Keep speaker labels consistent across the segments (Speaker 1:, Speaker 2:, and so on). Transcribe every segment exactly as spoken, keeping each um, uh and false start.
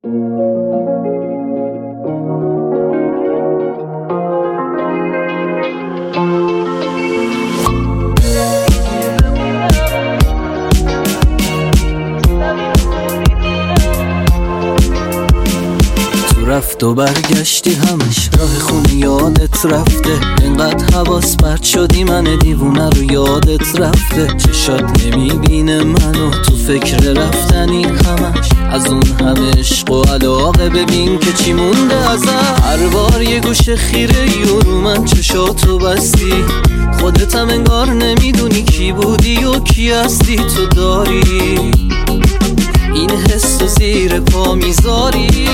Speaker 1: رفت و برگشتی همش راه خونه یادت رفته، انقدر حواس پرت شدی من دیوونه رو یادت رفته. چشات نمیبینه منو تو فکر رفتنی همش، از اون همه عشق و علاقه ببین که چی مونده ازم. هر بار یه گوشه خیره یورو من چشاتو بستی، خودت هم انگار نمیدونی کی بودی و کی هستی. تو داری این حس و زیر پا میذاری،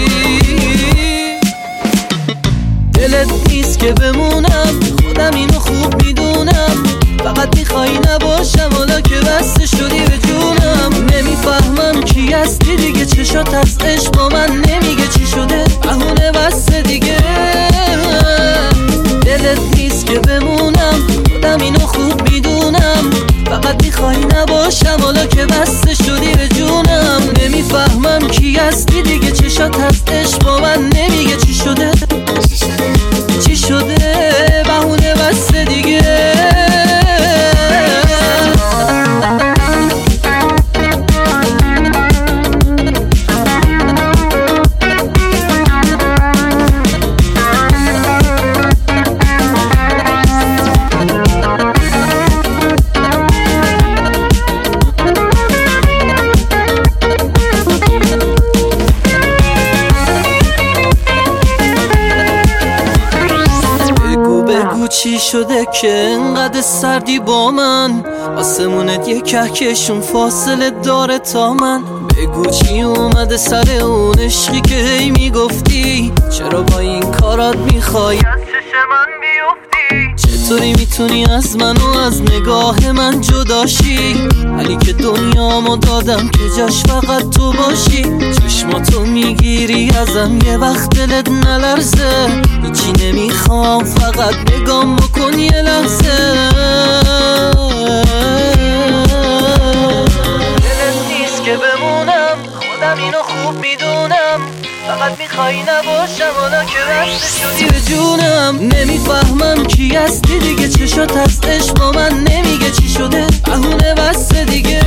Speaker 1: دلت نیست که بمونم، خودم اینو خوب میدونم. فقط میخوایی نباشم حالا که بسته شدی به جونم. نمیفهمم کی هستی دیگه، چشات از عشق با من نمیگه چی شده، بهونه بسته دیگه. دلت نیست که بمونم، خودم اینو خوب میدونم. فقط میخوایی نباشم حالا که بسته شدی به جونم. نمیفهمم کی هستی دیگه، چشات از عشق با من نمیگه چی شده چی شده، بهونه بسته دیگه. چی شده که انقدر سردی با من، آسمونت یه کهکشون فاصله داره تا من. بگو چی اومده سر اون عشقی که هی میگفتی، چرا با این کارات میخوای از چش من بیفتی؟ چطوری میتونی از من و از نگاه من جداشی، علی که دنیامو دادم که جاش فقط تو باشی. چشماتو میگیری ازم یه وقت دلت نلرزه، هیچی نمیخوام فقط نگام بکن یه لحظه. دلت نیست که بمونم، خودم اینو خوب میدونم. فقط میخوایی نباشم حالا که بسته شدی به جونم. نمیفهمم کی هستی دیگه، چشات از عشق با من نمیگه چی شده، بهونه بسته دیگه.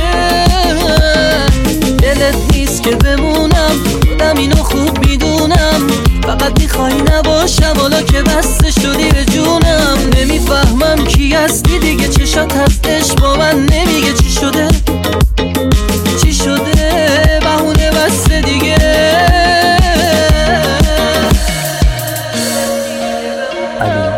Speaker 1: دلت نیست که بمونم، خودم اینو خوب میدونم. فقط میخوایی نباشم حالا که بسته شدی به جونم. نمیفهمم کی هستی دیگه، چشات از عشق با من نمیگه چی شده چی شده، بهونه بسته دیگه.